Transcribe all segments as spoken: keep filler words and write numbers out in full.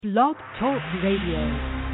Blog Talk Radio.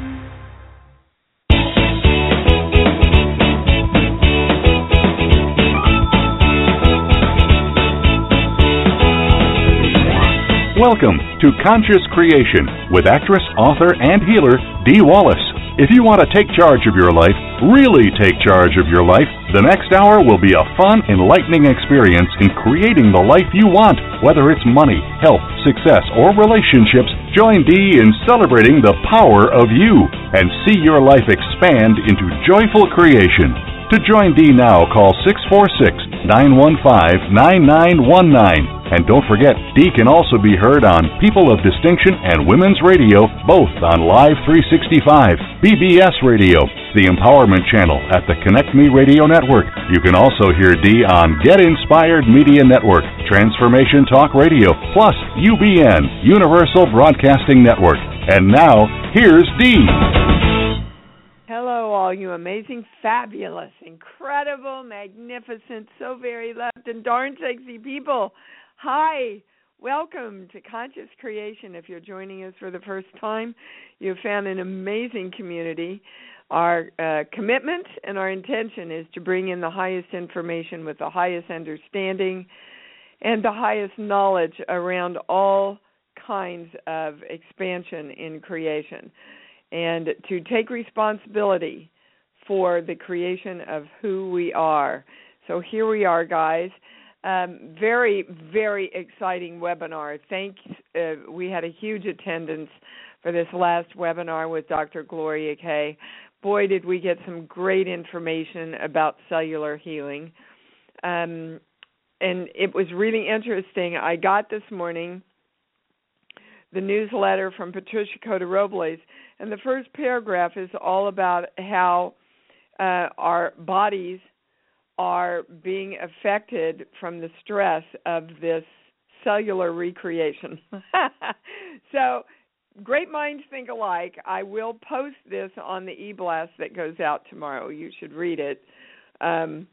Welcome to Conscious Creation with actress, author, and healer Dee Wallace. If you want to take charge of your life, really take charge of your life, the next hour will be a fun, enlightening experience in creating the life you want. Whether it's money, health, success, or relationships, join Dee in celebrating the power of you and see your life expand into joyful creation. To join Dee now, call six four six, nine one five, nine nine one nine. And don't forget, Dee can also be heard on People of Distinction and Women's Radio, both on Live three sixty-five, B B S Radio, the Empowerment Channel at the Connect Me Radio Network. You can also hear Dee on Get Inspired Media Network, Transformation Talk Radio, plus U B N, Universal Broadcasting Network. And now, here's Dee. Hello, all you amazing, fabulous, incredible, magnificent, so very loved, and darn sexy people. Hi, welcome to Conscious Creation. If you're joining us for the first time, you've found an amazing community. Our uh, commitment and our intention is to bring in the highest information with the highest understanding and the highest knowledge around all kinds of expansion in creation, and to take responsibility for the creation of who we are. So here we are, guys. Um, very, very exciting webinar. Thanks. Uh, we had a huge attendance for this last webinar with Doctor Gloria Kay. Boy, did we get some great information about cellular healing. Um, and it was really interesting. I got this morning the newsletter from Patricia Cota-Robles, and the first paragraph is all about how uh, our bodies are being affected from the stress of this cellular recreation. So, great minds think alike. I will post this on the e-blast that goes out tomorrow. You should read it. Um,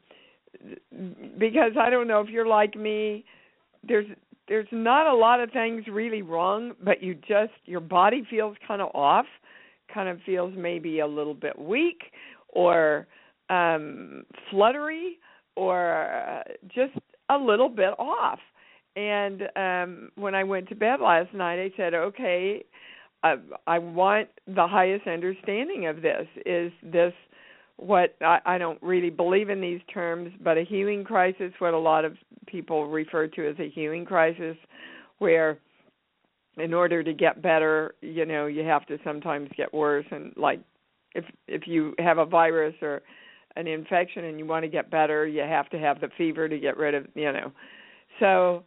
because I don't know if you're like me, there's there's not a lot of things really wrong, but you just, your body feels kind of off, kind of feels maybe a little bit weak or um, fluttery, or uh, just a little bit off. And um, when I went to bed last night, I said, okay, I, I want the highest understanding of this. Is this what, I, I don't really believe in these terms, but a healing crisis, what a lot of people refer to as a healing crisis, where in order to get better, you know, you have to sometimes get worse. And like if if you have a virus or an infection and you want to get better, you have to have the fever to get rid of, you know. So,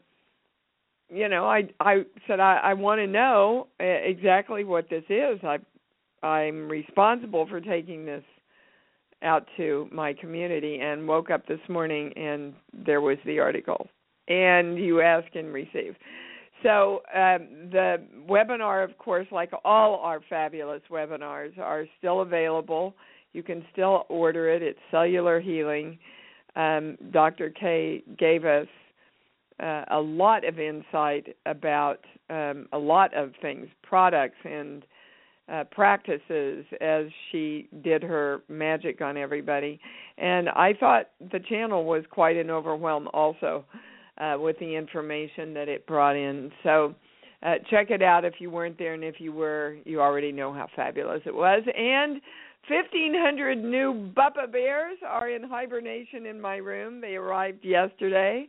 you know, I I said I, I want to know exactly what this is. I, I'm responsible for taking this out to my community, and woke up this morning and there was the article. And you ask and receive. So um, the webinar, of course, like all our fabulous webinars, are still available. You can still order it. It's Cellular Healing. Um, Doctor K gave us uh, a lot of insight about um, a lot of things, products and uh, practices, as she did her magic on everybody. And I thought the channel was quite an overwhelm also uh, with the information that it brought in. So uh, check it out if you weren't there, and if you were, you already know how fabulous it was. And fifteen hundred new Buppa bears are in hibernation in my room. They arrived yesterday.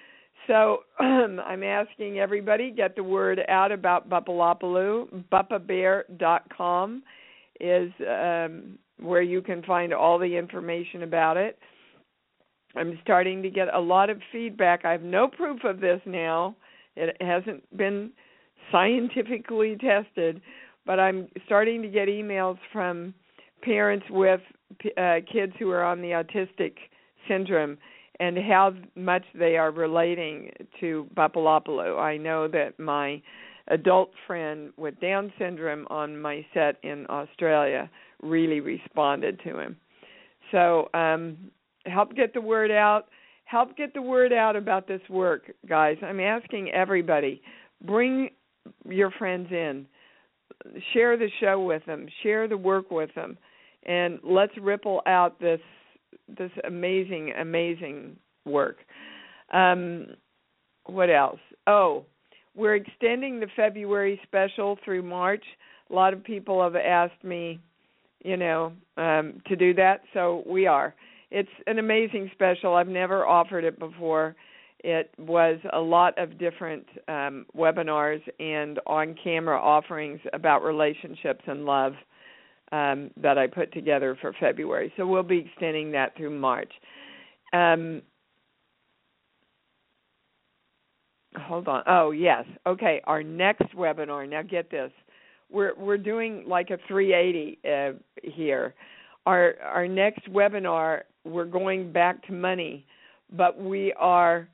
So um, I'm asking everybody, get the word out about Buppalopaloo. Buppa bear dot com is um, where you can find all the information about it. I'm starting to get a lot of feedback. I have no proof of this now. It hasn't been scientifically tested, but I'm starting to get emails from parents with uh, kids who are on the autistic syndrome and how much they are relating to Buppalopaloo. I know that my adult friend with Down syndrome on my set in Australia really responded to him. So um, help get the word out. Help get the word out about this work, guys. I'm asking everybody, bring your friends in. share the show with them, share the work with them, and let's ripple out this this amazing, amazing work. Um, what else? Oh, we're extending the February special through March. A lot of people have asked me, you know, um, to do that, so we are. It's an amazing special. I've never offered it before. It was a lot of different um, webinars and on-camera offerings about relationships and love um, that I put together for February. So we'll be extending that through March. Um, hold on. Oh, yes. Okay, our next webinar. Now get this. We're we're doing like a three eighty uh, here. Our our next webinar, we're going back to money, but we are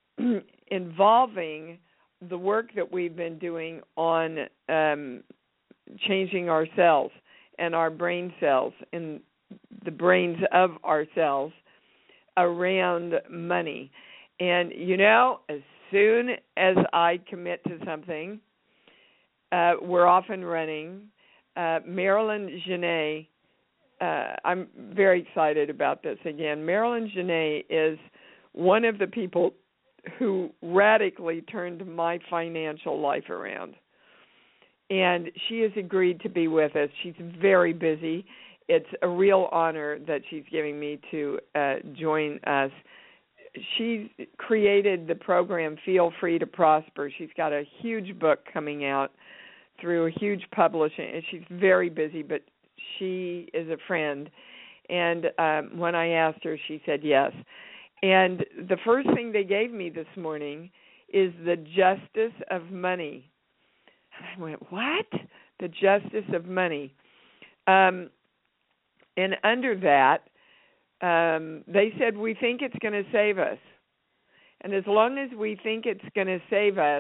involving the work that we've been doing on um, changing our cells and our brain cells and the brains of our cells around money. And, you know, as soon as I commit to something, uh, we're off and running. Uh, Marilyn Genet, uh, I'm very excited about this again. Marilyn Genet is one of the people who radically turned my financial life around. And she has agreed to be with us. She's very busy. It's a real honor that she's giving me to uh, join us. She created the program Feel Free to Prosper. She's got a huge book coming out through a huge publishing. And she's very busy, but she is a friend. And um, when I asked her, she said yes. And the first thing they gave me this morning is the justice of money. And I went, what? The justice of money. Um, and under that, um, they said, we think it's going to save us. And as long as we think it's going to save us,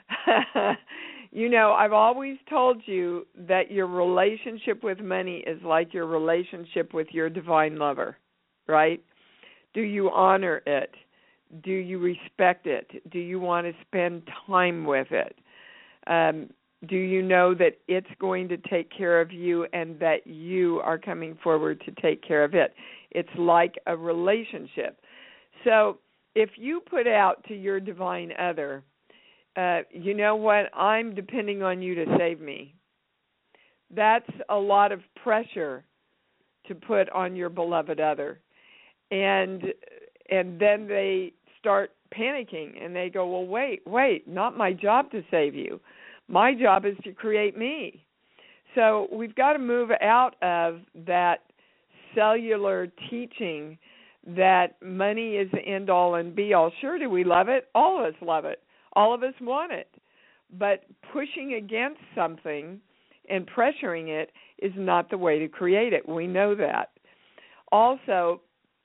you know, I've always told you that your relationship with money is like your relationship with your divine lover, right? Do you honor it? Do you respect it? Do you want to spend time with it? Um, do you know that it's going to take care of you and that you are coming forward to take care of it? It's like a relationship. So if you put out to your divine other, uh, you know what, I'm depending on you to save me. That's a lot of pressure to put on your beloved other. And and then they start panicking and they go, well, wait, wait, not my job to save you. My job is to create me. So we've got to move out of that cellular teaching that money is the end-all and be-all. Sure, do we love it? All of us love it. All of us want it. But pushing against something and pressuring it is not the way to create it. We know that. Also,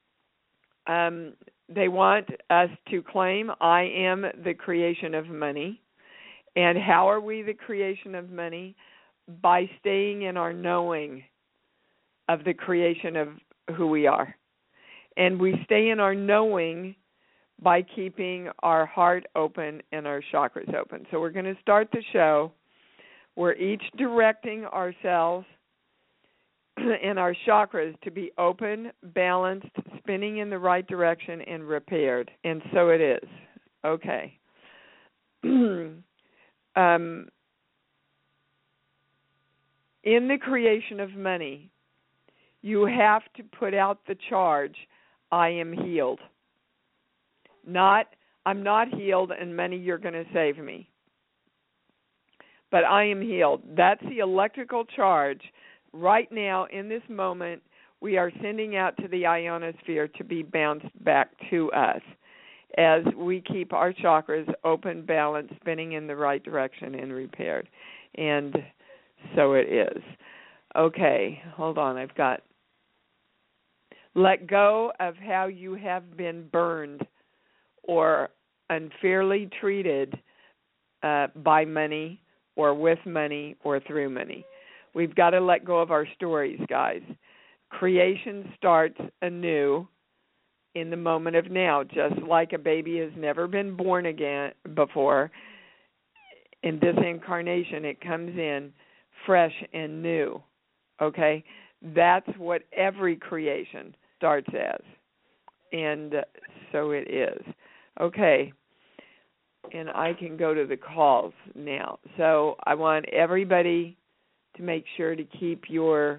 Um, they want us to claim, I am the creation of money. And how are we the creation of money? By staying in our knowing of the creation of who we are. And we stay in our knowing by keeping our heart open and our chakras open. So we're going to start the show. We're each directing ourselves and our chakras to be open, balanced, spinning in the right direction, and repaired. And so it is. Okay. um, in the creation of money, you have to put out the charge, I am healed. Not, I'm not healed and money, you're going to save me. But I am healed. That's the electrical charge. Right now, in this moment, we are sending out to the ionosphere to be bounced back to us as we keep our chakras open, balanced, spinning in the right direction, and repaired. And so it is. Okay, hold on. I've got, let go of how you have been burned or unfairly treated uh, by money or with money or through money. We've got to let go of our stories, guys. Creation starts anew in the moment of now, just like a baby has never been born again before. In this incarnation, it comes in fresh and new. Okay? That's what every creation starts as. And so it is. Okay. And I can go to the calls now. So I want everybody to make sure to keep your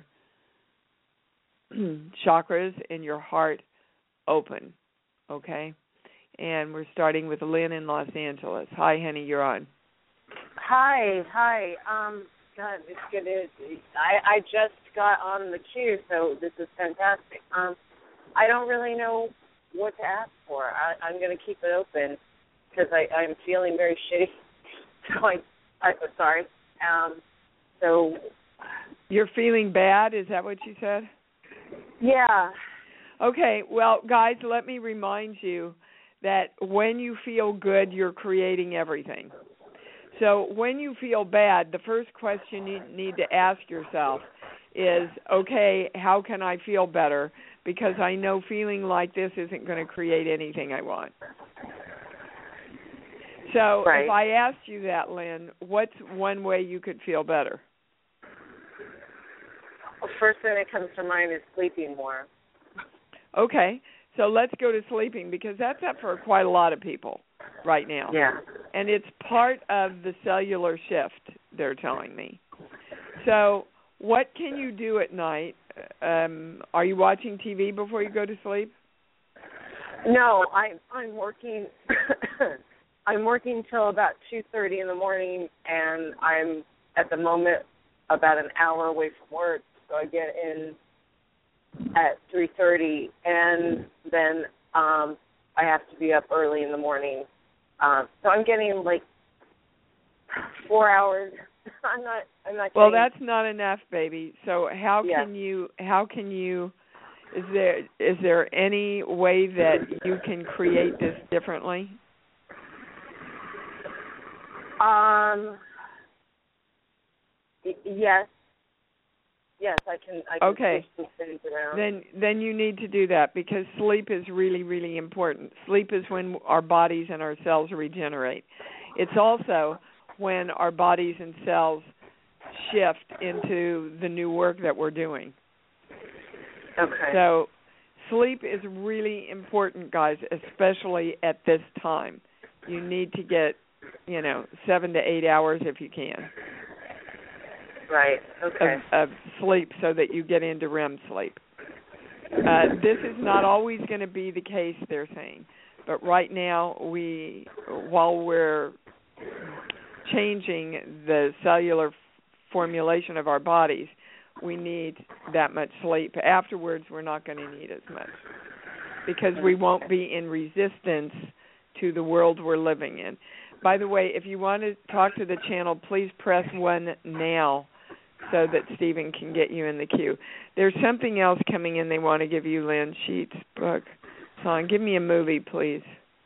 chakras and your heart open. Okay? And we're starting with Lynn in Los Angeles. Hi, honey, you're on. Hi, hi. Um, God, it's good. It, I, I just got on the queue, so this is fantastic. Um, I don't really know what to ask for. I, I'm going to keep it open because I'm feeling very shitty. So I, I sorry. Um, so you're feeling bad? Is that what you said? Yeah. Okay. Well, guys, let me remind you that when you feel good, you're creating everything. So when you feel bad, the first question you need to ask yourself is, okay, how can I feel better? Because I know feeling like this isn't going to create anything I want. So right. if I asked you that, Lynn, what's one way you could feel better? Well, first thing that comes to mind is sleeping more. Okay. So let's go to sleeping because that's up for quite a lot of people right now. Yeah. And it's part of the cellular shift, they're telling me. So what can you do at night? Um, are you watching T V before you go to sleep? No, I, I'm working. I'm working till about two thirty in the morning, and I'm at the moment about an hour away from work, so I get in at three thirty, and then um, I have to be up early in the morning. Um, so I'm getting like four hours. I'm not. I'm not. Well, getting... that's not enough, baby. So how yeah. can you? How can you? Is there is there any way that you can create this differently? Um. Y- yes. Yes, I can. I can okay. switch some things around. Then, then you need to do that because sleep is really, really important. Sleep is when our bodies and our cells regenerate. It's also when our bodies and cells shift into the new work that we're doing. Okay. So, sleep is really important, guys, especially at this time. You need to get, you know, seven to eight hours if you can. Right, okay. Of, of sleep so that you get into R E M sleep. Uh, this is not always going to be the case, they're saying. But right now, we, while we're changing the cellular f- formulation of our bodies, we need that much sleep. Afterwards, we're not going to need as much because we won't be in resistance to the world we're living in. By the way, if you want to talk to the channel, please press one now so that Stephen can get you in the queue. There's something else coming in they want to give you, Lynn. Sheets, book, song. Give me a movie, please.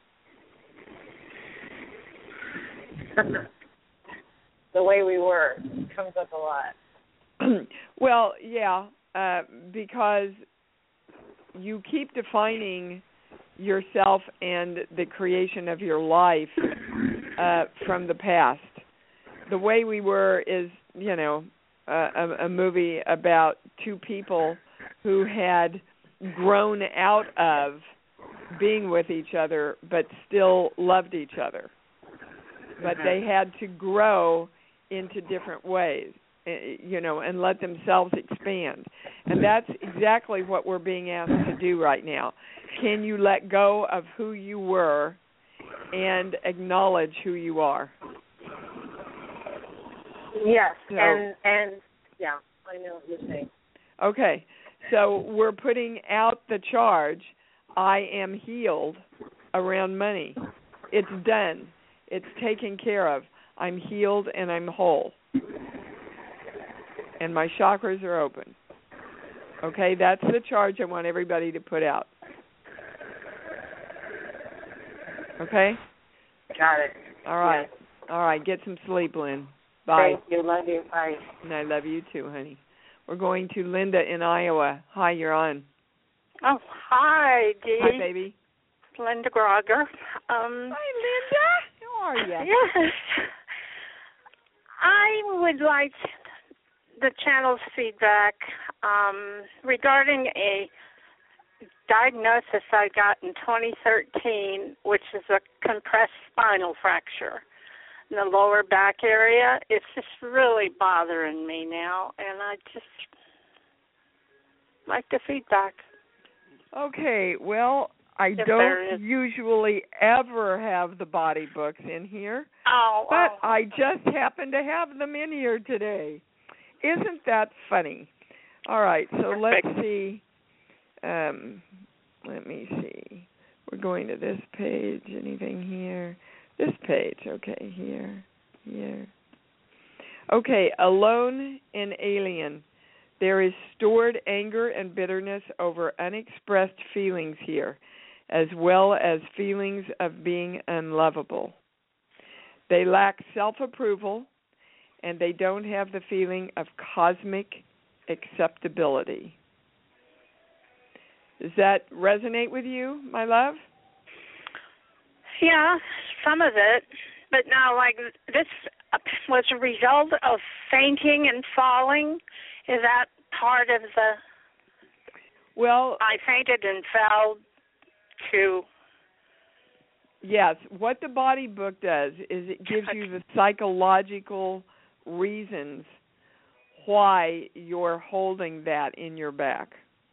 The Way We Were comes up a lot. Well, yeah, uh, because you keep defining yourself and the creation of your life uh, from the past. The Way We Were is, you know, uh, a, a movie about two people who had grown out of being with each other but still loved each other. But they had to grow into different ways, you know, and let themselves expand. And that's exactly what we're being asked to do right now. Can you let go of who you were and acknowledge who you are? Yes, so, and, and, yeah, I know what you're saying. Okay, so we're putting out the charge, I am healed, around money. It's done. It's taken care of. I'm healed and I'm whole. And my chakras are open. Okay, that's the charge I want everybody to put out. Okay? Got it. All right. Yes. All right, get some sleep, Lynn. Bye. Thank you. Love you. Bye. And I love you too, honey. We're going to Linda in Iowa. Hi, you're on. Oh, hi, Dee. Hi, baby. It's Linda Grogger. Um, hi, Linda. How are you? Yes. I would like the channel's feedback um, regarding a diagnosis I got in twenty thirteen, which is a compressed spinal fracture in the lower back area. It's just really bothering me now, and I just like the feedback. Okay, well, I If don't usually ever have the body books in here, Oh, but oh. I just happen to have them in here today. Isn't that funny? All right, so Perfect. let's see. Um, let me see. We're going to this page. Anything here? This page. Okay, here, here. Okay, alone and alien. There is stored anger and bitterness over unexpressed feelings here, as well as feelings of being unlovable. They lack self-approval, and they don't have the feeling of cosmic acceptability. Does that resonate with you, my love? Yeah, some of it. But now, like, this was a result of fainting and falling. Is that part of the... Well, I fainted and fell to... Yes. What the body book does is it gives you the psychological reasons why you're holding that in your back.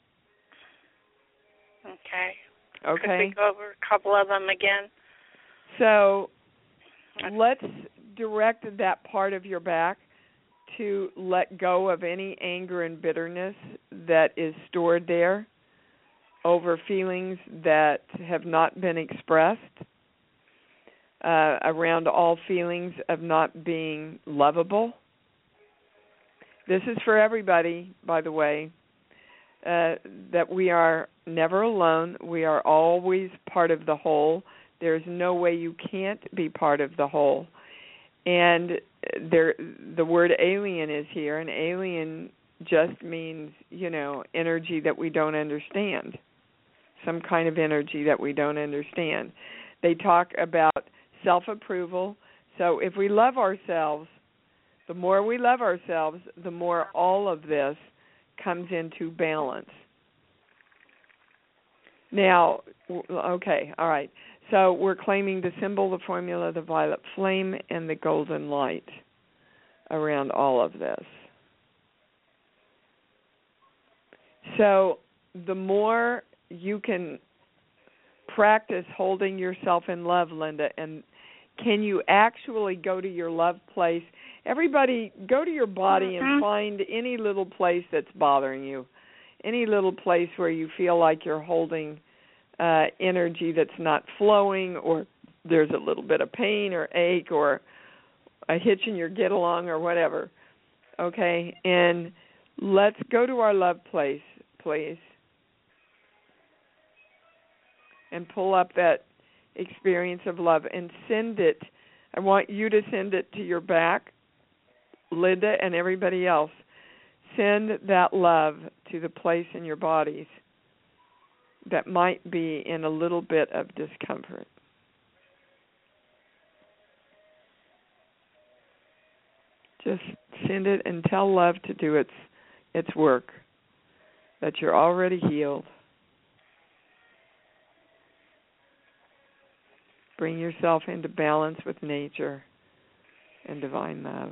Okay. Okay. Could we go over a couple of them again? So let's direct that part of your back to let go of any anger and bitterness that is stored there over feelings that have not been expressed, uh, around all feelings of not being lovable. This is for everybody, by the way, uh, that we are never alone. We are always part of the whole. There's no way you can't be part of the whole. And there, the word alien is here, and alien just means, you know, energy that we don't understand, some kind of energy that we don't understand. They talk about self-approval. So if we love ourselves, the more we love ourselves, the more all of this comes into balance. Now, okay, all right. So we're claiming the symbol, the formula, the violet flame, and the golden light around all of this. So the more you can practice holding yourself in love, Linda, and can you actually go to your love place? Everybody, go to your body Mm-hmm. and find any little place that's bothering you, any little place where you feel like you're holding uh, energy that's not flowing, or there's a little bit of pain or ache or a hitch in your get-along or whatever, okay? And let's go to our love place, please, and pull up that experience of love and send it. I want you to send it to your back, Linda, and everybody else. Send that love to the place in your bodies that might be in a little bit of discomfort. Just send it and tell love to do its its work, that you're already healed. Bring yourself into balance with nature and divine love.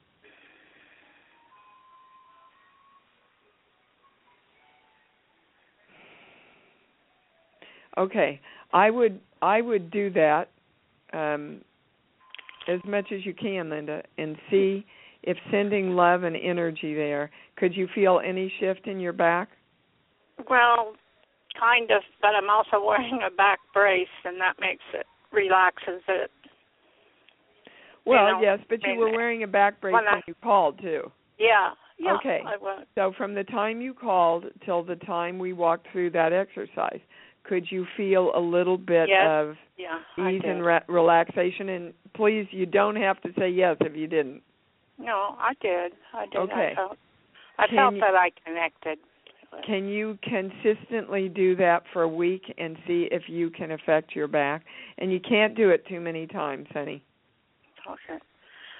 Okay, I would I would do that um, as much as you can, Linda, and see if sending love and energy there. Could you feel any shift in your back? Well, kind of, but I'm also wearing a back brace, and that makes it, relaxes it. Well, you know, yes, but you were wearing a back brace when, when I, you called, too. Yeah, yeah. Okay, I was. So from the time you called till the time we walked through that exercise, could you feel a little bit yes. of yeah, ease and re- relaxation? And please, you don't have to say yes if you didn't. No, I did. I did. Okay. I felt, I Can felt you, that I connected. Can you consistently do that for a week and see if you can affect your back? And you can't do it too many times, honey. Okay.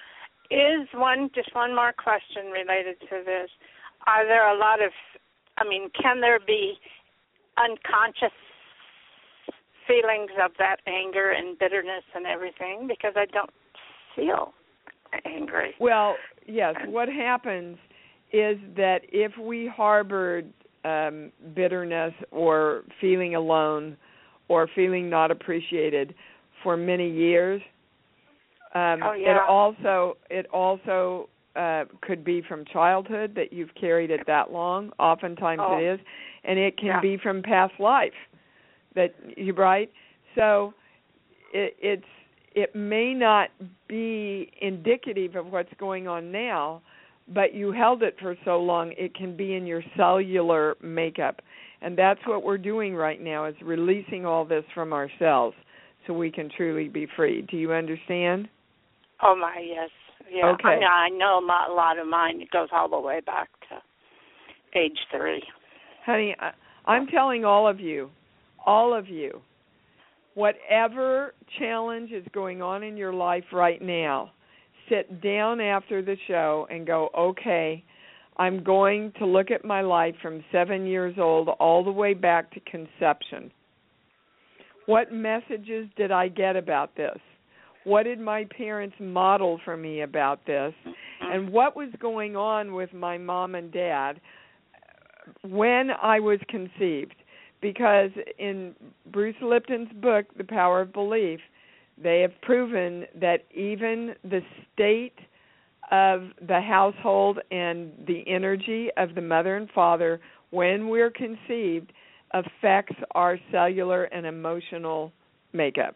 is one just one more question related to this. Are there a lot of, I mean, can there be unconscious feelings of that anger and bitterness and everything? Because I don't feel angry. Well, yes. What happens is that if we harbored um, bitterness or feeling alone or feeling not appreciated for many years, um, oh, yeah. it also it also uh, could be from childhood that you've carried it that long. Oftentimes oh. it is, and it can yeah. be from past life. That you right. So it, it's it may not be indicative of what's going on now, but you held it for so long, it can be in your cellular makeup. And that's what we're doing right now, is releasing all this from our cells so we can truly be free. Do you understand? Oh, my, yes. Yeah. Okay. I mean, I know a lot of mine. It goes all the way back to age three. Honey, I'm telling all of you, all of you, whatever challenge is going on in your life right now, sit down after the show and go, okay, I'm going to look at my life from seven years old all the way back to conception. What messages did I get about this? What did my parents model for me about this? And what was going on with my mom and dad when I was conceived? Because in Bruce Lipton's book, The Power of Belief, they have proven that even the state of the household and the energy of the mother and father when we're conceived affects our cellular and emotional makeup.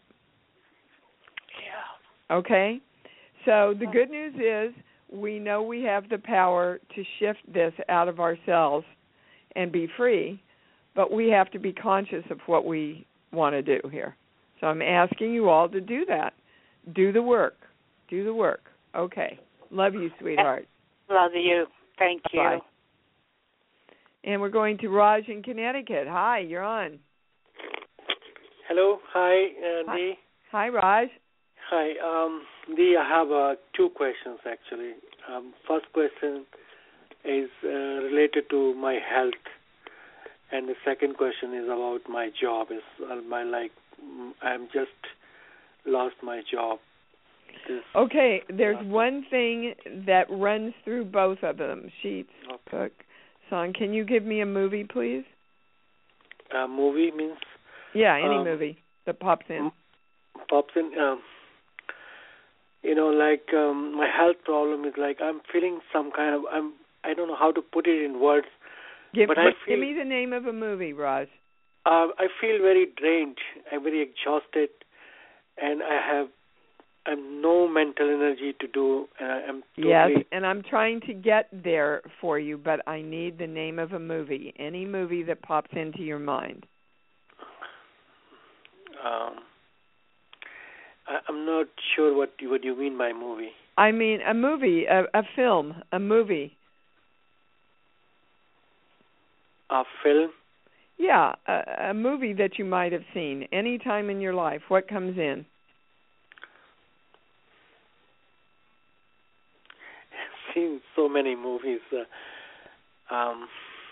Yeah. Okay? So the good news is we know we have the power to shift this out of ourselves and be free, but we have to be conscious of what we want to do here. So I'm asking you all to do that. Do the work. Do the work. Okay. Love you, sweetheart. Love you. Thank you. Bye. And we're going to Raj in Connecticut. Hi, you're on. Hello. Hi, uh, Hi. Dee. Hi, Raj. Hi. Um, Dee, I have uh, two questions, actually. Um, first question is uh, related to my health. And the second question is about my job. Is uh, my like I'm just lost my job. This okay, there's one thing that runs through both of them. Sheets, okay. cook, song. Can you give me a movie, please? A movie means? Yeah, any um, movie that pops in. Pops in. Um, you know, like um, my health problem is like I'm feeling some kind of I'm I don't know how to put it in words. Give, but but I feel, give me the name of a movie, Raj. Uh, I feel very drained. I'm very exhausted, and I have I'm no mental energy to do. And I'm totally yes, and I'm trying to get there for you, but I need the name of a movie. Any movie that pops into your mind. Um, I, I'm not sure what you, what you mean by movie. I mean a movie, a, a film, a movie. A film? Yeah, a, a movie that you might have seen any time in your life. What comes in? I've seen so many movies. Uh, um,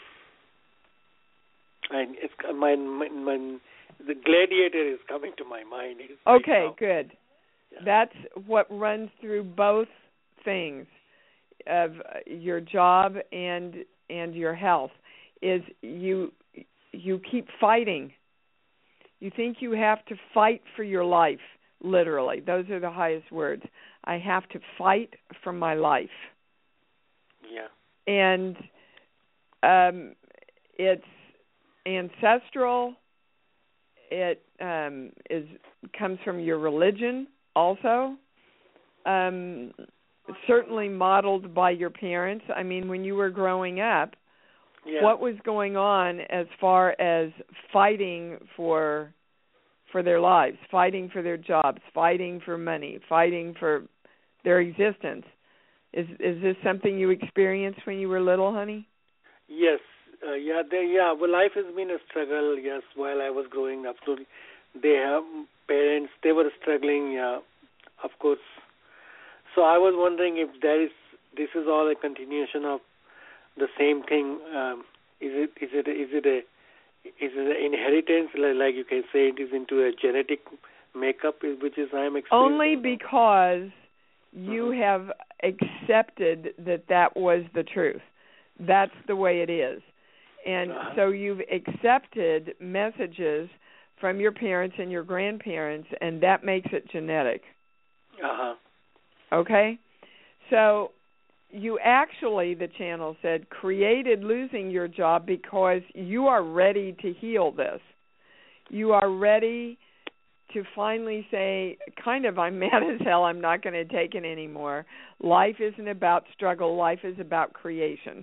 I, it's my, my, my the Gladiator is coming to my mind. It's okay, right good. Yeah. That's what runs through both things of your job and and your health. Is you you keep fighting. You think you have to fight for your life, literally. Those are the highest words. I have to fight for my life. Yeah. And um, it's ancestral. It um, is comes from your religion also. Um, certainly modeled by your parents. I mean, when you were growing up, Yeah. what was going on as far as fighting for for their lives, fighting for their jobs, fighting for money, fighting for their existence? Is is this something you experienced when you were little, honey? Yes. Uh, yeah. They, yeah. Well, life has been a struggle. Yes. While I was growing up, so they have parents. They were struggling. Yeah. Of course. So I was wondering if there is this is all a continuation of the same thing. Um, is it is it is it a is it an inheritance, like you can say it is into a genetic makeup, which is I am experiencing? Only because you mm-hmm. have accepted that that was the truth. That's the way it is. And uh-huh. so you've accepted messages from your parents and your grandparents, and that makes it genetic. Uh-huh. Okay? So you actually, the channel said, created losing your job because you are ready to heal this. You are ready to finally say, kind of, I'm mad as hell, I'm not going to take it anymore. Life isn't about struggle. Life is about creation.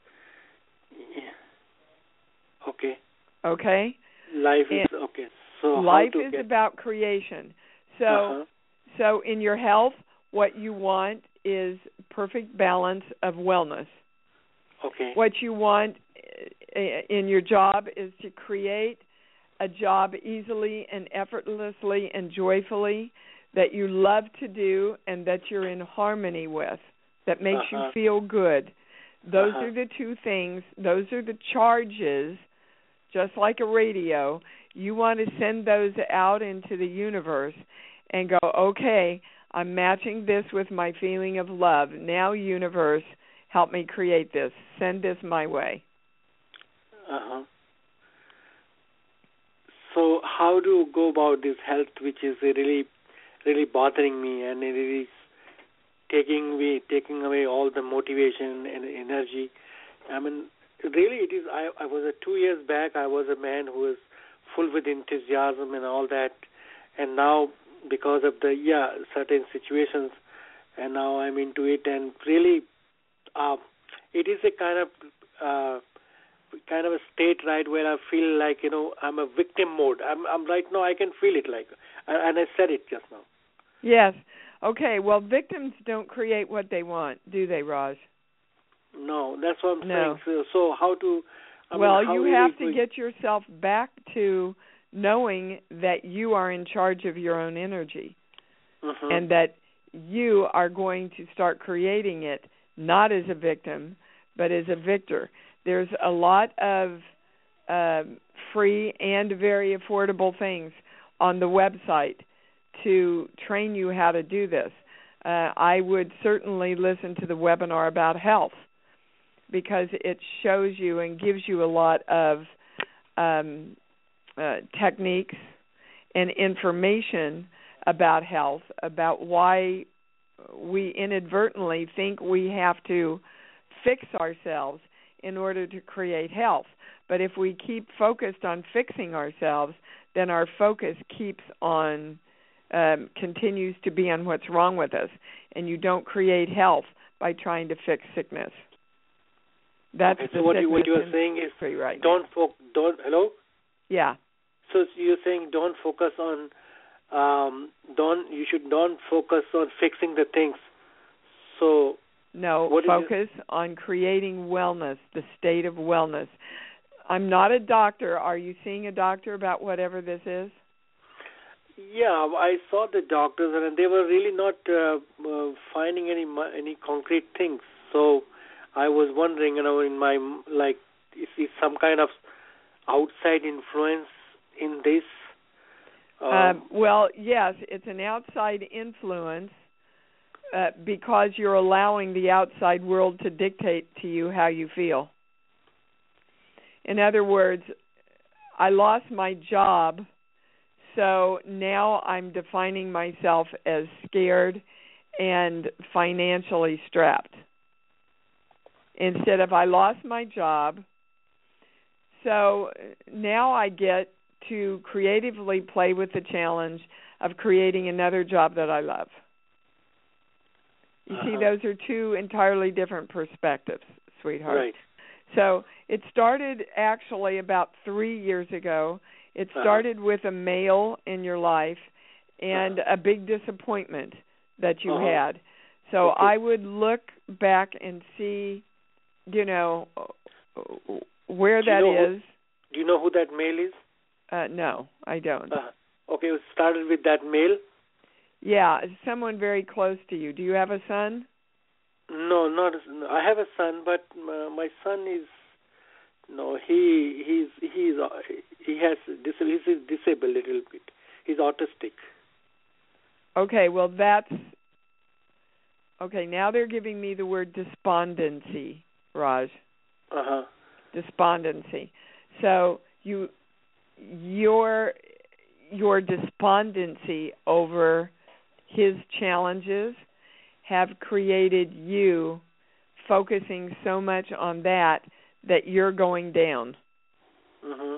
Yeah. Okay. Okay? Life is, and okay. So life how to is get... about creation. So, uh-huh. so in your health, what you want is perfect balance of wellness. Okay. What you want in your job is to create a job easily and effortlessly and joyfully that you love to do and that you're in harmony with, that makes uh-huh. you feel good. Those uh-huh. are the two things. Those are the charges, just like a radio. You want to send those out into the universe and go, okay, I'm matching this with my feeling of love. Now, universe, help me create this. Send this my way. Uh-huh. So how do you go about this health, which is really, really bothering me, and it is taking me, taking away all the motivation and energy? I mean, really, it is. I, I was a two years back. I was a man who was full with enthusiasm and all that, and now because of the yeah certain situations, and now I'm into it, and really, uh, it is a kind of. Uh, kind of a state, right, where I feel like, you know, I'm a victim mode. I'm, I'm right now, I can feel it like, and I said it just now. Yes. Okay, well, victims don't create what they want, do they, Raj? No, that's what I'm no. saying. So, so how to... I well, mean, how you really have to we... get yourself back to knowing that you are in charge of your own energy, uh-huh. and that you are going to start creating it not as a victim, but as a victor. There's a lot of uh, free and very affordable things on the website to train you how to do this. Uh, I would certainly listen to the webinar about health because it shows you and gives you a lot of um, uh, techniques and information about health, about why we inadvertently think we have to fix ourselves in order to create health. But if we keep focused on fixing ourselves, then our focus keeps on, um, continues to be on what's wrong with us. And you don't create health by trying to fix sickness. That's okay, the so what you what you are in saying is right don't fo- don't hello? Yeah. So you're saying don't focus on um, don't you should don't focus on fixing the things. So No, what focus on creating wellness, the state of wellness. I'm not a doctor. Are you seeing a doctor about whatever this is? Yeah, I saw the doctors, and they were really not uh, uh, finding any any concrete things. So I was wondering, you know, in my, like, is it some kind of outside influence in this? Um, uh, well, yes, it's an outside influence. Uh, because you're allowing the outside world to dictate to you how you feel. In other words, I lost my job, so now I'm defining myself as scared and financially strapped. Instead of I lost my job, so now I get to creatively play with the challenge of creating another job that I love. You uh-huh. see, those are two entirely different perspectives, sweetheart. Right. So it started actually about three years ago. It started uh-huh. with a male in your life and uh-huh. a big disappointment that you uh-huh. had. So okay. I would look back and see, you know, where do that you know is. Who, do you know who that male is? Uh, no, I don't. Uh, okay, it started with that male? Yeah, someone very close to you. Do you have a son? No, not. A, I have a son, but uh, my son is no. He he's he's uh, he has dis- he's disabled a little bit. He's autistic. Okay, well that's okay. Now they're giving me the word despondency, Raj. Uh huh. Despondency. So you your your despondency over his challenges have created you focusing so much on that that you're going down. Mhm.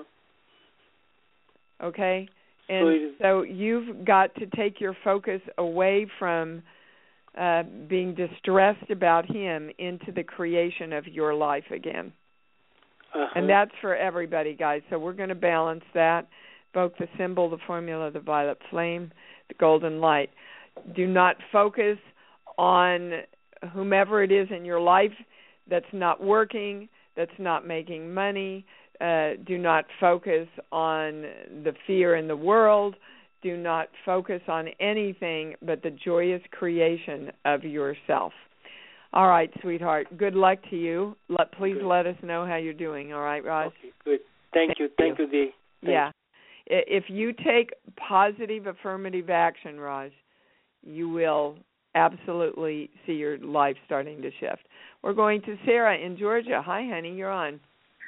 Okay? And so, so you've got to take your focus away from uh, being distressed about him into the creation of your life again. Uh-huh. And that's for everybody, guys. So we're going to balance that. Both the symbol, the formula, the violet flame, the golden light. Do not focus on whomever it is in your life that's not working, that's not making money. Uh, do not focus on the fear in the world. Do not focus on anything but the joyous creation of yourself. All right, sweetheart. Good luck to you. Let, please good. let us know how you're doing. All right, Raj? Okay, good. Thank, Thank you. Thank you, you Dee. Yeah. If you take positive affirmative action, Raj, you will absolutely see your life starting to shift. We're going to Sarah in Georgia. Hi, honey. You're on.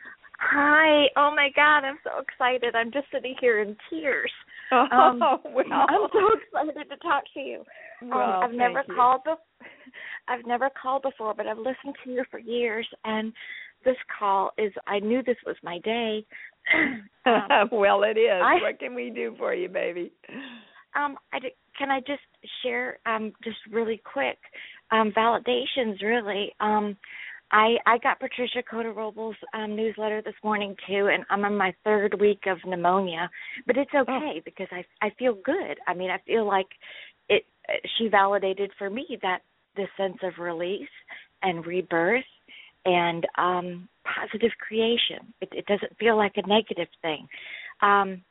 Hi. Oh, my God. I'm so excited. I'm just sitting here in tears. Oh, um, well. I'm so excited to talk to you. Um, well, I've never you. called before. I've never called before, but I've listened to you for years, and this call is, I knew this was my day. um, well, it is. I, what can we do for you, baby? Um, I, can I just share um, just really quick um, validations, really? Um, I, I got Patricia Cota-Robles' um, newsletter this morning, too, and I'm in my third week of pneumonia. But it's okay oh. because I, I feel good. I mean, I feel like it. she validated for me that this sense of release and rebirth and um, positive creation. It, it doesn't feel like a negative thing. Um,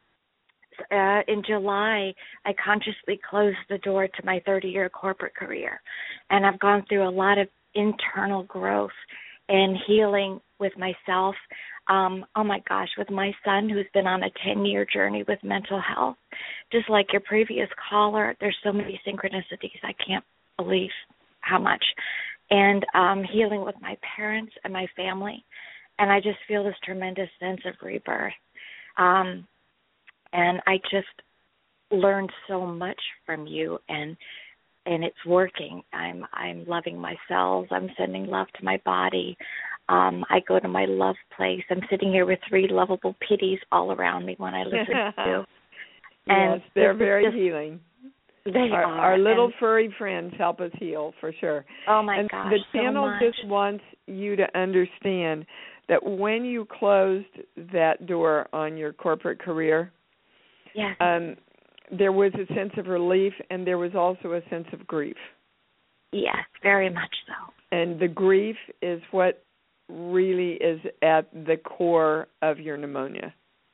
uh, in July, I consciously closed the door to my thirty-year corporate career, and I've gone through a lot of internal growth and healing with myself. Um, oh, my gosh, with my son who's been on a ten-year journey with mental health. Just like your previous caller, there's so many synchronicities. I can't believe how much. And um, healing with my parents and my family. And I just feel this tremendous sense of rebirth. Um, and I just learned so much from you, and and it's working. I'm I'm loving my cells. I'm sending love to my body. Um, I go to my love place. I'm sitting here with three lovable pitties all around me when I listen to you. And yes, they're very just, healing. They our, are. Our little and, furry friends help us heal, for sure. Oh, my and gosh, the channel so just wants you to understand that when you closed that door on your corporate career, yes. um, there was a sense of relief, and there was also a sense of grief. Yes, very much so. And the grief is what really is at the core of your pneumonia.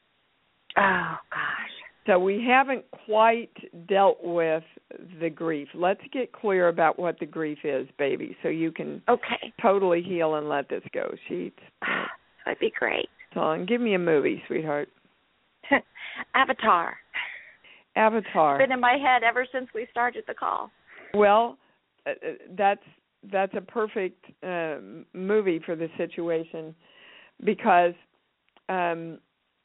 Oh, gosh. So we haven't quite dealt with the grief. Let's get clear about what the grief is, baby, so you can okay. totally heal and let this go. Sheets. That'd be great. Song. Give me a movie, sweetheart. Avatar. Avatar. It's been in my head ever since we started the call. Well, uh, that's that's a perfect uh, movie for the situation because, um,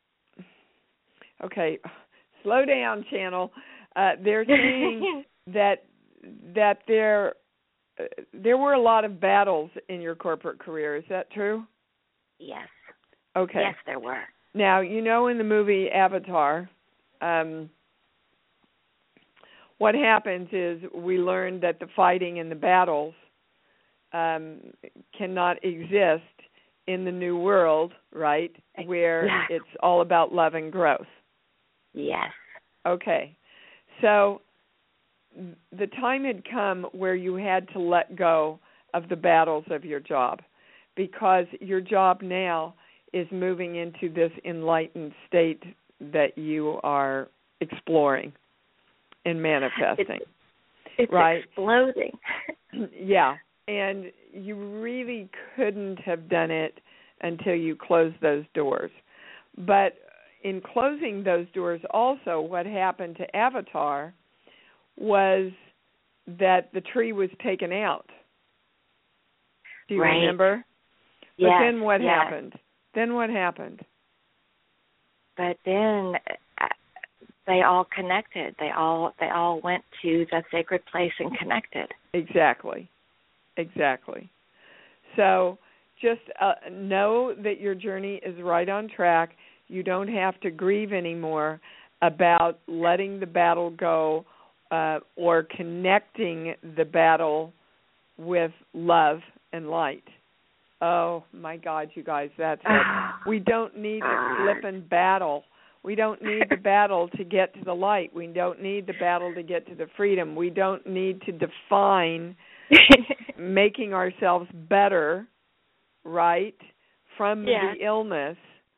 okay, slow down, channel. Uh, they're saying that that there uh, there were a lot of battles in your corporate career. Is that true? Yes. Okay. Yes, there were. Now, you know in the movie Avatar, um, what happens is we learn that the fighting and the battles um, cannot exist in the new world, right, where yes. it's all about love and growth. Yes. Okay. So the time had come where you had to let go of the battles of your job because your job now is moving into this enlightened state that you are exploring and manifesting. It's, it's right? exploding. Yeah, and you really couldn't have done it until you closed those doors. But in closing those doors also, what happened to Avatar was that the tree was taken out. Do you right. remember? But yes, then what yes. happened? Then what happened? But then uh, they all connected. They all they all went to the sacred place and connected. Exactly. Exactly. So just uh, know that your journey is right on track. You don't have to grieve anymore about letting the battle go uh, or connecting the battle with love and light. Oh, my God, you guys, that's it. We don't need the flippin' battle. We don't need the battle to get to the light. We don't need the battle to get to the freedom. We don't need to define making ourselves better, right, from yeah. the illness.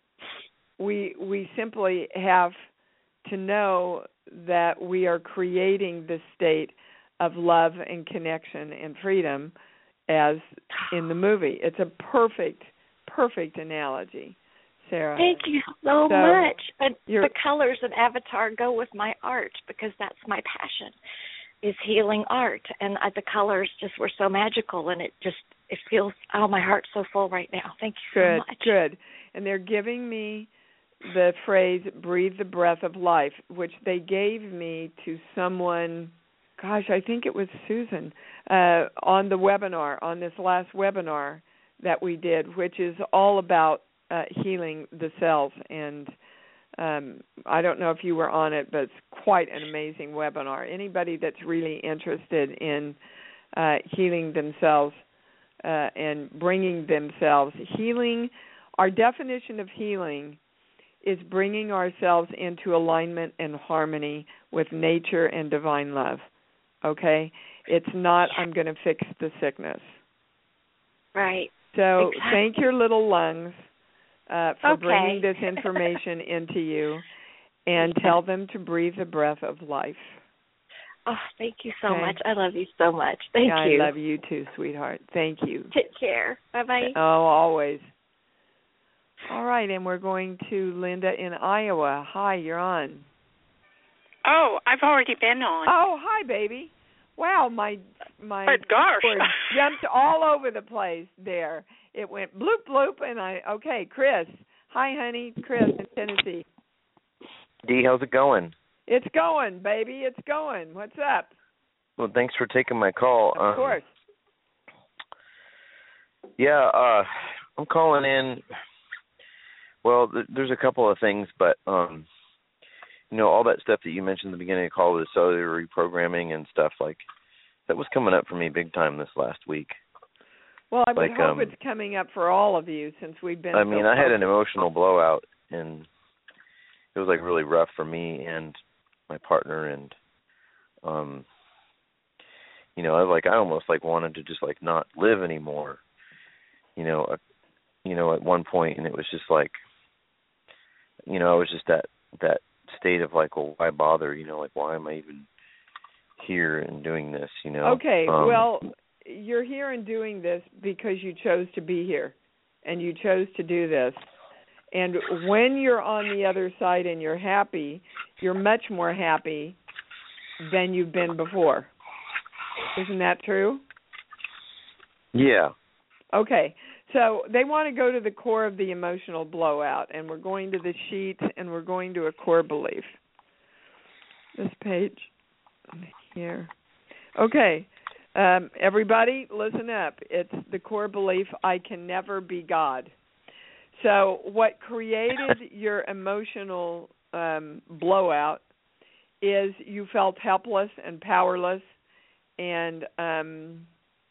We we simply have to know that we are creating the state of love and connection and freedom as in the movie. It's a perfect, perfect analogy, Sarah. Thank you so, so much. And the colors of Avatar go with my art because that's my passion, is healing art. And I, the colors just were so magical, and it just, it feels, oh, my heart's so full right now. Thank you good, so much. Good, And they're giving me the phrase, breathe the breath of life, which they gave me to someone, gosh, I think it was Susan, uh, on the webinar, on this last webinar that we did, which is all about uh, healing the cells. And um, I don't know if you were on it, but it's quite an amazing webinar. Anybody that's really interested in uh, healing themselves uh, and bringing themselves, healing, our definition of healing is bringing ourselves into alignment and harmony with nature and divine love, okay? It's not, I'm going to fix the sickness. Right. So exactly. Thank your little lungs uh, for okay. bringing this information into you, and tell them to breathe the breath of life. Oh, thank you so okay. much. I love you so much. Thank yeah, you. I love you too, sweetheart. Thank you. Take care. Bye-bye. Oh, always. All right, and we're going to Linda in Iowa. Hi, you're on. Oh, I've already been on. Oh, hi, baby. Wow, my my but gosh. jumped all over the place there. It went bloop bloop, and I okay, Chris. Hi, honey, Chris in Tennessee. Dee, how's it going? It's going, baby. It's going. What's up? Well, thanks for taking my call. Of um, course. Yeah, uh, I'm calling in. Well, th- there's a couple of things, but, um, you know, all that stuff that you mentioned at the beginning of the call with cellular reprogramming and stuff, like, that was coming up for me big time this last week. Well, I would like, hope um, it's coming up for all of you since we've been I so mean, I had an focused. emotional blowout, and it was, like, really rough for me and my partner, and, um, you know, I like, I almost, like, wanted to just, like, not live anymore, you know, uh, you know, at one point, and it was just, like, you know, I was just that that state of like, well, why bother? You know, like, why am I even here and doing this? You know. Okay, um, well, you're here and doing this because you chose to be here, and you chose to do this. And when you're on the other side and you're happy, you're much more happy than you've been before. Isn't that true? Yeah. Okay. So they want to go to the core of the emotional blowout, and we're going to the sheet, and we're going to a core belief. This page here. Okay. Um, everybody, listen up. It's the core belief, I can never be God. So what created your emotional um, blowout is you felt helpless and powerless and um,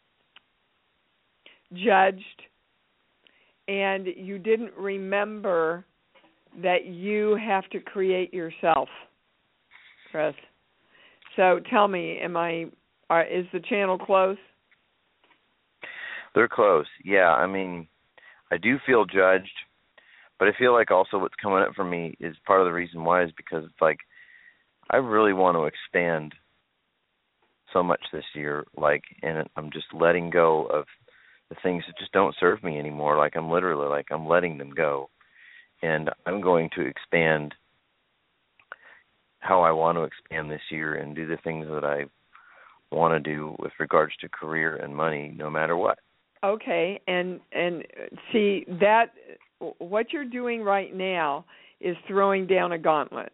judged, and you didn't remember that you have to create yourself, Chris. So tell me, am I? Are, is the channel close? They're close. Yeah, I mean, I do feel judged, but I feel like also what's coming up for me is part of the reason why is because it's like I really want to expand so much this year, like, and I'm just letting go of the things that just don't serve me anymore. Like, I'm literally, like, I'm letting them go. And I'm going to expand how I want to expand this year and do the things that I want to do with regards to career and money, no matter what. Okay, and and see that what you're doing right now is throwing down a gauntlet.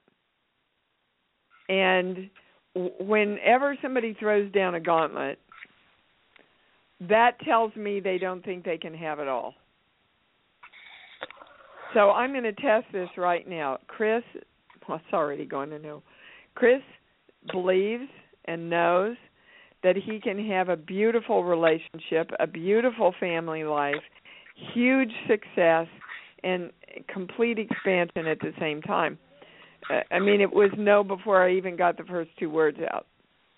And whenever somebody throws down a gauntlet, that tells me they don't think they can have it all. So I'm going to test this right now. Chris, well, it's already going to know. Chris believes and knows that he can have a beautiful relationship, a beautiful family life, huge success, and complete expansion at the same time. Uh, I mean, it was no before I even got the first two words out.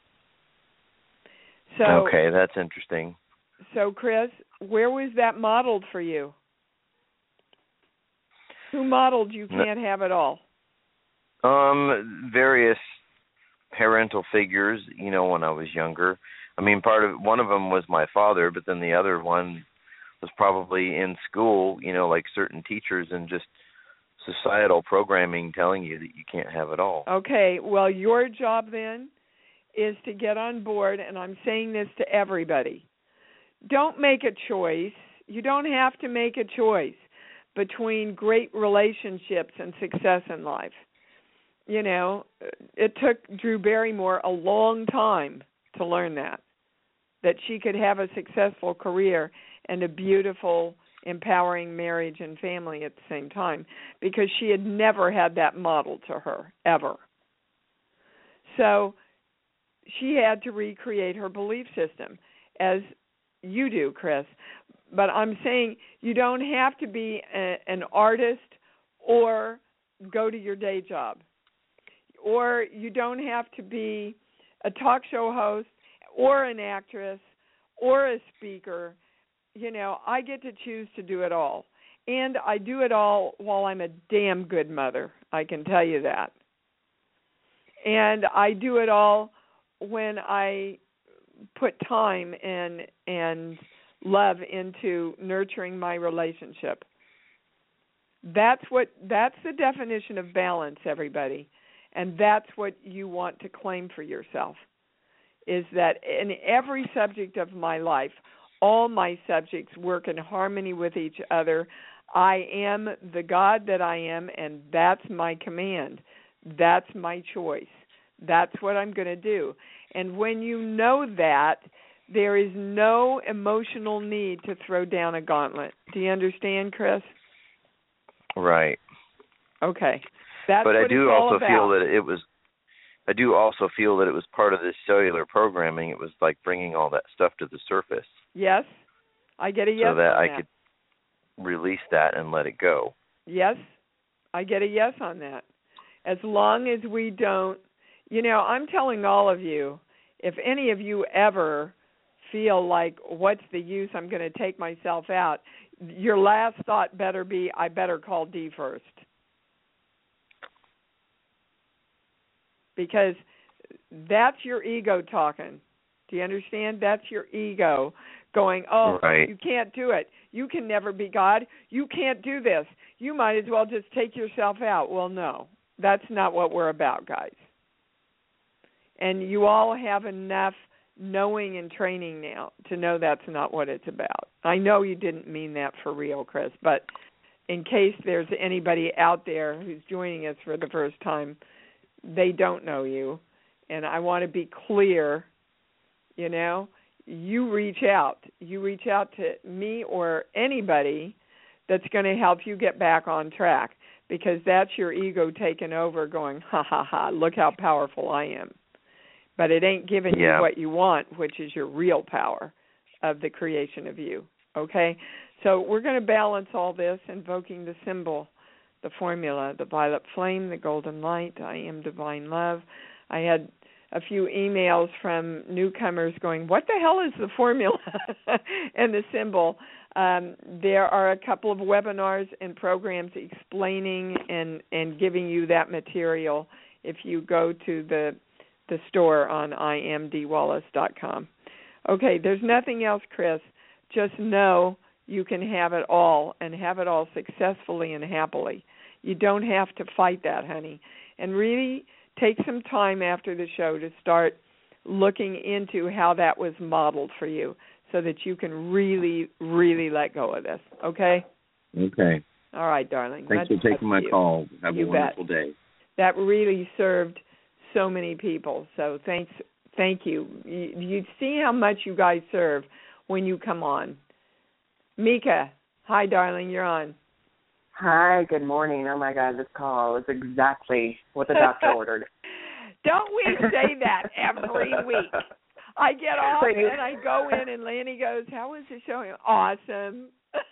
So, okay, that's interesting. So, Chris, where was that modeled for you? Who modeled you can't have it all? Um, various parental figures, you know, when I was younger. I mean, part of one of them was my father, but then the other one was probably in school, you know, like certain teachers and just societal programming telling you that you can't have it all. Okay, well, your job then is to get on board, and I'm saying this to everybody. Don't make a choice. You don't have to make a choice between great relationships and success in life. You know, it took Drew Barrymore a long time to learn that, that she could have a successful career and a beautiful, empowering marriage and family at the same time, because she had never had that modeled to her, ever. So she had to recreate her belief system, as you do, Chris. But I'm saying you don't have to be a, an artist or go to your day job. Or you don't have to be a talk show host or an actress or a speaker. You know, I get to choose to do it all. And I do it all while I'm a damn good mother. I can tell you that. And I do it all when I put time and and love into nurturing my relationship. That's what that's the definition of balance, everybody. And that's what you want to claim for yourself, is that in every subject of my life, all my subjects work in harmony with each other. I am the God that I am, and that's my command. That's my choice. That's what I'm going to do. And when you know that, there is no emotional need to throw down a gauntlet. Do you understand, Chris? Right. Okay. That's but what I do it's all also about. feel that it was I do also feel that it was part of this cellular programming. It was like bringing all that stuff to the surface. Yes. I get a yes so that on I that. could release that and let it go. Yes. I get a yes on that. As long as we don't, you know, I'm telling all of you, if any of you ever feel like, what's the use, I'm going to take myself out, your last thought better be, I better call Dee first. Because that's your ego talking. Do you understand? That's your ego going, oh, right. You can't do it. You can never be God. You can't do this. You might as well just take yourself out. Well, no, that's not what we're about, guys. And you all have enough knowing and training now to know that's not what it's about. I know you didn't mean that for real, Chris, but in case there's anybody out there who's joining us for the first time, they don't know you, and I want to be clear, you know, you reach out. You reach out to me or anybody that's going to help you get back on track, because that's your ego taking over going, ha, ha, ha, look how powerful I am. But it ain't giving yeah. you what you want, which is your real power of the creation of you, okay? So we're going to balance all this, invoking the symbol, the formula, the violet flame, the golden light, I am divine love. I had a few emails from newcomers going, what the hell is the formula and the symbol? Um, there are a couple of webinars and programs explaining and, and giving you that material if you go to the the store on I am D Wallace dot com. Okay, there's nothing else, Chris. Just know you can have it all and have it all successfully and happily. You don't have to fight that, honey. And really take some time after the show to start looking into how that was modeled for you so that you can really, really let go of this, okay? Okay. All right, darling. Thanks for taking my call. Have a wonderful day. That really served so many people, so thanks. Thank you. you. You see how much you guys serve when you come on. Mika, hi, darling, you're on. Hi, good morning. Oh, my God, this call is exactly what the doctor ordered. Don't we say that every week? I get off and I go in and Lanny goes, how was the show? Awesome.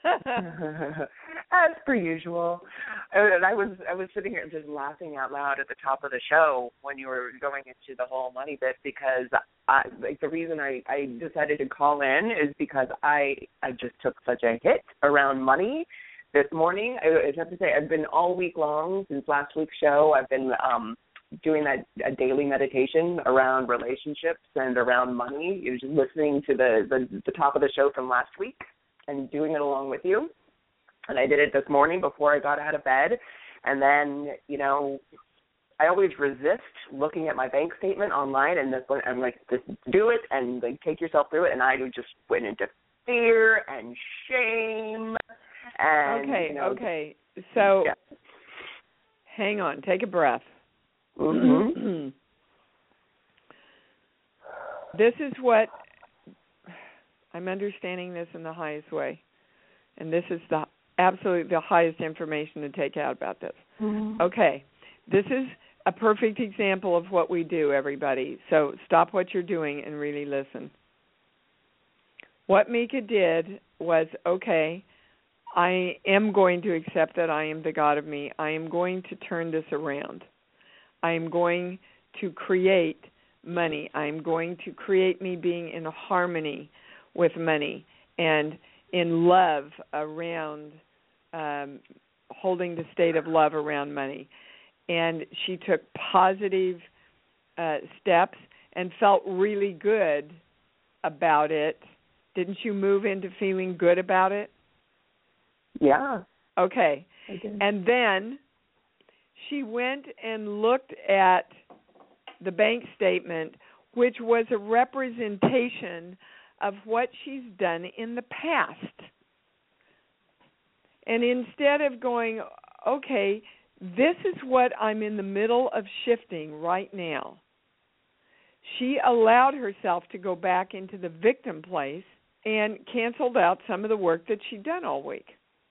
As per usual. And I was I was sitting here just laughing out loud at the top of the show when you were going into the whole money bit because I, like the reason I, I decided to call in is because I, I just took such a hit around money this morning. I, I have to say I've been all week long since last week's show. I've been um, doing that a daily meditation around relationships and around money. You're just listening to the, the, the top of the show from last week and doing it along with you. And I did it this morning before I got out of bed. And then, you know, I always resist looking at my bank statement online, and this one, I'm like, just do it and like take yourself through it. And I just went into fear and shame. And, okay, you know, okay. So yeah. Hang on, take a breath. Mm-hmm. This is what I'm understanding this in the highest way, and this is the absolutely the highest information to take out about this. Mm-hmm. Okay, this is a perfect example of what we do, everybody. So stop what you're doing and really listen. What Mika did was, okay, I am going to accept that I am the God of me. I am going to turn this around. I am going to create money. I am going to create me being in harmony with money and in love around, um, holding the state of love around money. And she took positive uh, steps and felt really good about it. Didn't you move into feeling good about it? Yeah. Okay. I did. And then she went and looked at the bank statement, which was a representation of what she's done in the past. And instead of going, okay, this is what I'm in the middle of shifting right now, she allowed herself to go back into the victim place and canceled out some of the work that she'd done all week.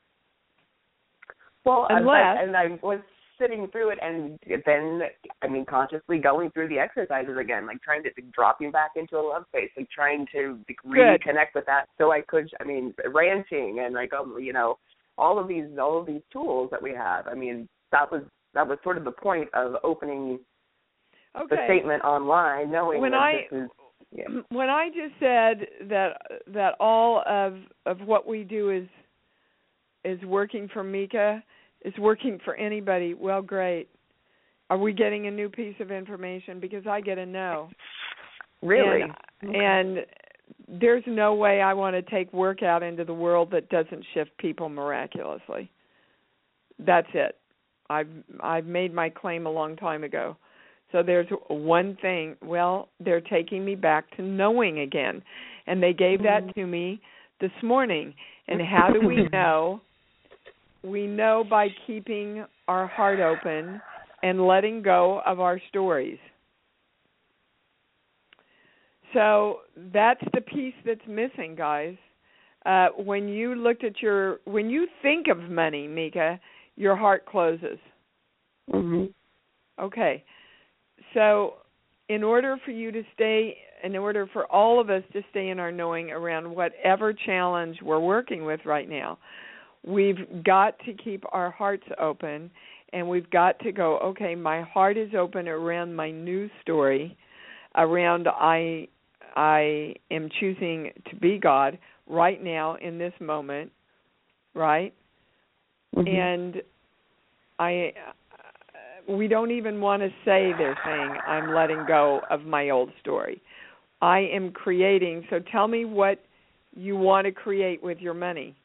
Well, Unless, and I was sitting through it and then, I mean, consciously going through the exercises again, like trying to, like, dropping back into a love space, like trying to like, really connect with that so I could, I mean, ranting and like, um, you know, all of these, all of these tools that we have. I mean, that was, that was sort of the point of opening okay. the statement online, knowing when that I, this is, yeah. When I just said that, that all of, of what we do is, is working for Mika, is working for anybody, well, great. Are we getting a new piece of information? Because I get a no. Really? And, okay. and there's no way I want to take work out into the world that doesn't shift people miraculously. That's it. I've I've made my claim a long time ago. So there's one thing, well, they're taking me back to knowing again. And they gave that to me this morning. And how do we know? We know by keeping our heart open and letting go of our stories. So that's the piece that's missing, guys. Uh, when you looked at your, when you think of money, Mika, your heart closes. Mm-hmm. Okay. So in order for you to stay, in order for all of us to stay in our knowing around whatever challenge we're working with right now, we've got to keep our hearts open, and we've got to go, okay, my heart is open around my new story, around I I am choosing to be God right now in this moment, right? Mm-hmm. And I we don't even want to say they're saying, I'm letting go of my old story. I am creating. So tell me what you want to create with your money.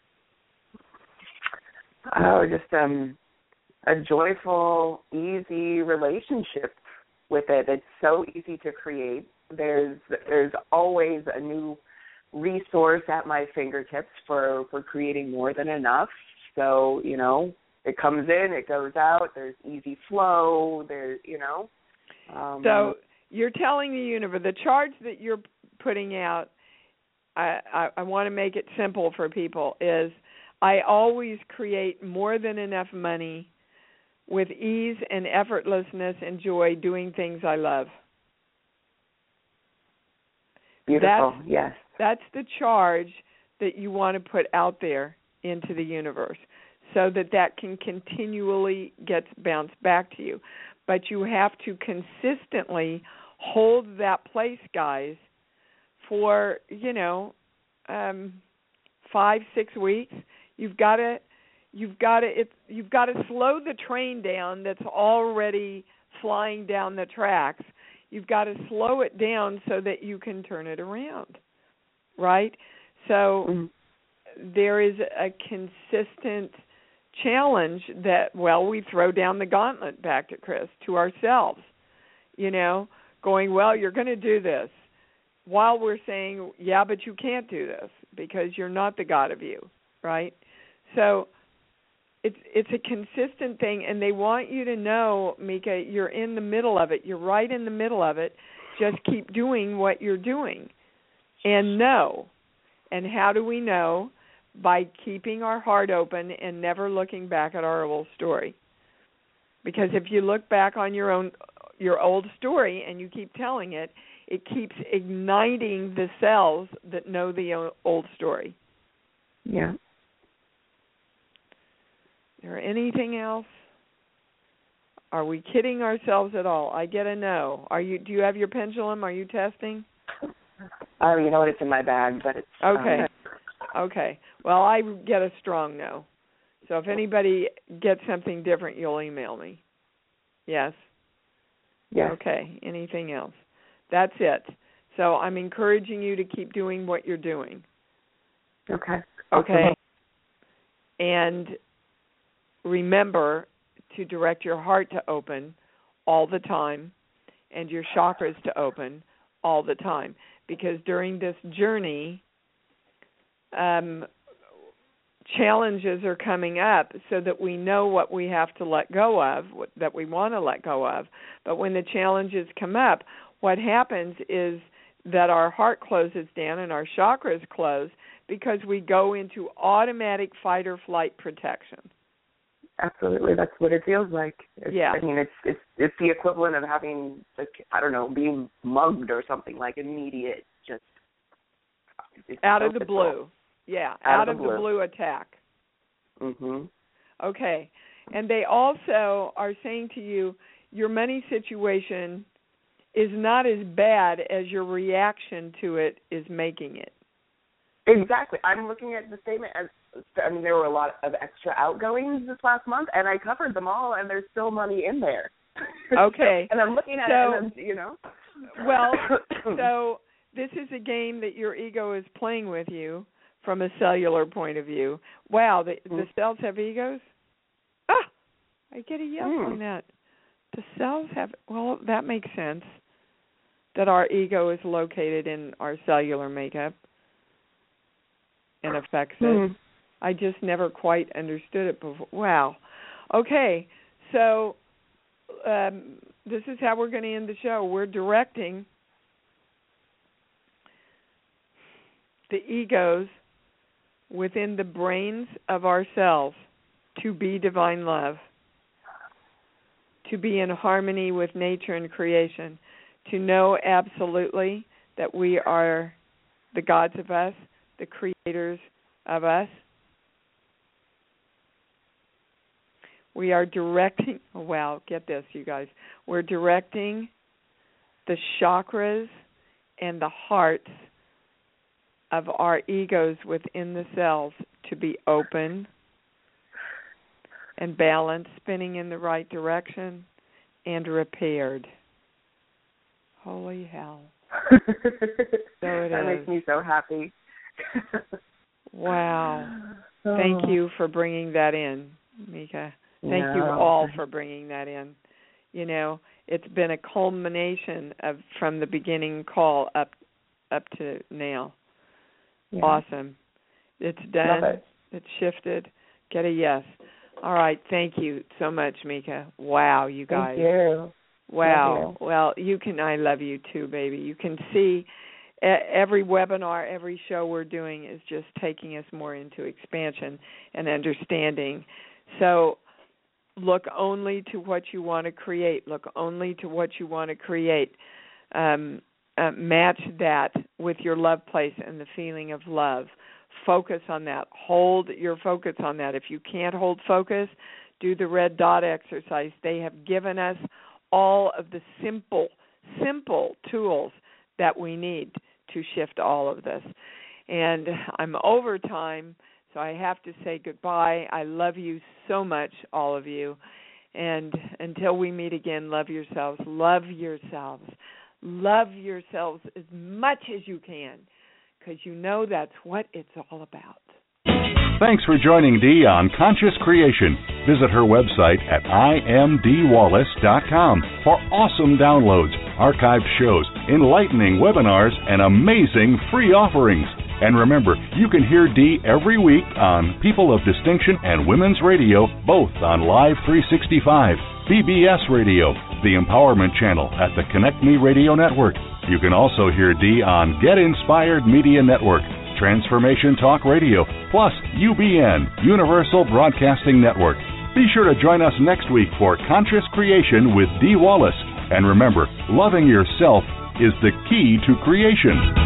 Oh, just um, a joyful, easy relationship with it. It's so easy to create. There's there's always a new resource at my fingertips for, for creating more than enough. So, you know, it comes in, it goes out, there's easy flow, there's, you know. Um, so you're telling the universe, the charge that you're putting out, I, I, I want to make it simple for people, is I always create more than enough money with ease and effortlessness and joy doing things I love. Beautiful, that's, yes. That's the charge that you want to put out there into the universe so that that can continually get bounced back to you. But you have to consistently hold that place, guys, for, you know, um, five, six weeks. You've got to, you've got to, it's, you've got to slow the train down that's already flying down the tracks. You've got to slow it down so that you can turn it around, right? So mm-hmm. there is a consistent challenge that, well, we throw down the gauntlet back to Chris, to ourselves, you know, going, well, you're going to do this, while we're saying, yeah, but you can't do this because you're not the God of you, right? So it's it's a consistent thing, and they want you to know, Mika, you're in the middle of it. You're right in the middle of it. Just keep doing what you're doing and know. And how do we know? By keeping our heart open and never looking back at our old story. Because if you look back on your own your old story and you keep telling it, it keeps igniting the cells that know the old story. Yeah. Is there anything else? Are we kidding ourselves at all? I get a no. Are you? Do you have your pendulum? Are you testing? Oh, you know what? It's in my bag, but it's okay. Um, okay. Well, I get a strong no. So if anybody gets something different, you'll email me. Yes. Yes. Okay. Anything else? That's it. So I'm encouraging you to keep doing what you're doing. Okay. Okay. And remember to direct your heart to open all the time and your chakras to open all the time. Because during this journey, um, challenges are coming up so that we know what we have to let go of, what, that we want to let go of. But when the challenges come up, what happens is that our heart closes down and our chakras close because we go into automatic fight or flight protection. Absolutely, that's what it feels like. It's, yeah, I mean, it's it's it's the equivalent of having, like, I don't know, being mugged or something, like immediate, just out of the blue. Yeah, out, out of the blue. the blue attack. Mhm. Okay, and they also are saying to you, your money situation is not as bad as your reaction to it is making it. Exactly. I'm looking at the statement as, I mean, there were a lot of extra outgoings this last month, and I covered them all, and there's still money in there. Okay. And I'm looking at so, it, and I'm, you know. Well, so this is a game that your ego is playing with you from a cellular point of view. Wow, the, mm. the cells have egos? Ah, I get a yes mm. on that. The cells have, well, that makes sense, that our ego is located in our cellular makeup and affects mm. it. I just never quite understood it before. Wow. Okay, so um, this is how we're going to end the show. We're directing the egos within the brains of ourselves to be divine love, to be in harmony with nature and creation, to know absolutely that we are the gods of us, the creators of us. We are directing, oh, wow, get this, you guys. We're directing the chakras and the hearts of our egos within the cells to be open and balanced, spinning in the right direction, and repaired. Holy hell. So it that is. makes me so happy. Wow. Oh. Thank you for bringing that in, Mika. Thank no. you all for bringing that in. You know, it's been a culmination of from the beginning call up up to now. Yeah. Awesome. It's done. Love it. It's shifted. Get a yes. All right. Thank you so much, Mika. Wow, you guys. Thank you. Wow. You. Well, you can. I love you too, baby. You can see every webinar, every show we're doing is just taking us more into expansion and understanding. So look only to what you want to create. Look only to what you want to create. Um, uh, match that with your love place and the feeling of love. Focus on that. Hold your focus on that. If you can't hold focus, do the red dot exercise. They have given us all of the simple, simple tools that we need to shift all of this. And I'm over time, so I have to say goodbye. I love you so much, all of you. And until we meet again, love yourselves. Love yourselves. Love yourselves as much as you can, because you know that's what it's all about. Thanks for joining Dee on Conscious Creation. Visit her website at I am Dee Wallace dot com for awesome downloads, archived shows, enlightening webinars, and amazing free offerings. And remember, you can hear Dee every week on People of Distinction and Women's Radio, both on Live three sixty-five, B B S Radio, the Empowerment Channel at the Connect Me Radio Network. You can also hear Dee on Get Inspired Media Network, Transformation Talk Radio, plus U B N, Universal Broadcasting Network. Be sure to join us next week for Conscious Creation with Dee Wallace. And remember, loving yourself is the key to creation.